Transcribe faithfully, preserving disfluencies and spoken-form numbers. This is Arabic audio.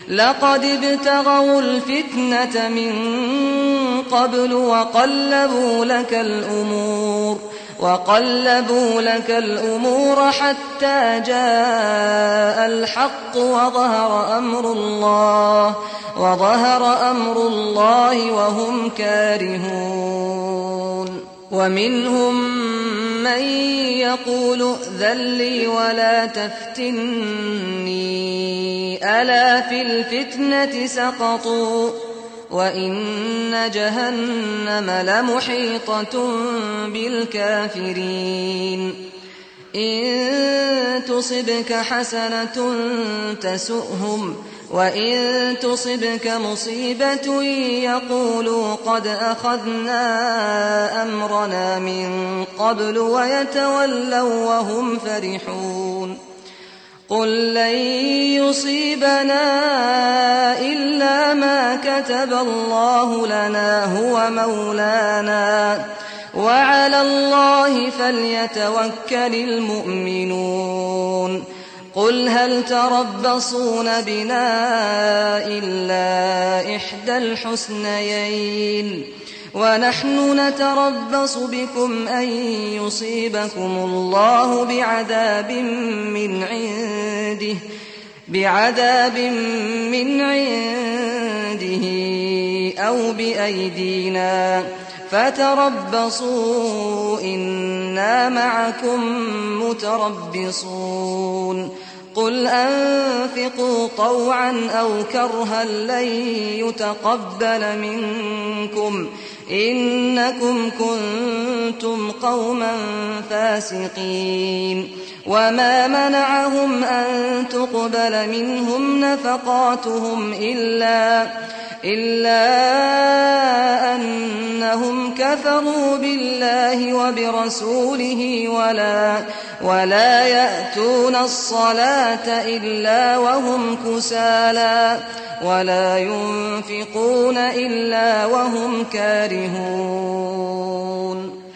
لقد ابتغوا الفتنة من قبل وقلبوا لك الأمور وقلبوا لك الأمور حتى جاء الحق وظهر أمر الله وظهر أمر الله وهم كارهون. ومنهم من يقول ائذن لي ولا تفتني ألا في الفتنة سقطوا وإن جهنم لمحيطة بالكافرين. إن تصبك حسنة تسؤهم وإن تصبك مصيبة يقولوا قد أخذنا أمرنا من قبل ويتولوا وهم فرحون. قل لن يصيبنا إلا ما كتب الله لنا هو مولانا وعلى الله فليتوكل المؤمنون. قل هل تربصون بنا إلا إحدى الحسنيين ونحن نتربص بكم أن يصيبكم الله بعذاب من عنده بعذاب من عنده أو بأيدينا فتربصوا إنا معكم متربصون. قل أنفقوا طوعا أو كرها لن يتقبل منكم إنكم كنتم قوما فاسقين. وما منعهم أن تقبل منهم نفقاتهم إلا إلا أنهم كفروا بالله وبرسوله ولا ولا يأتون الصلاة إلا وهم كسالى ولا ينفقون إلا وهم كارهون.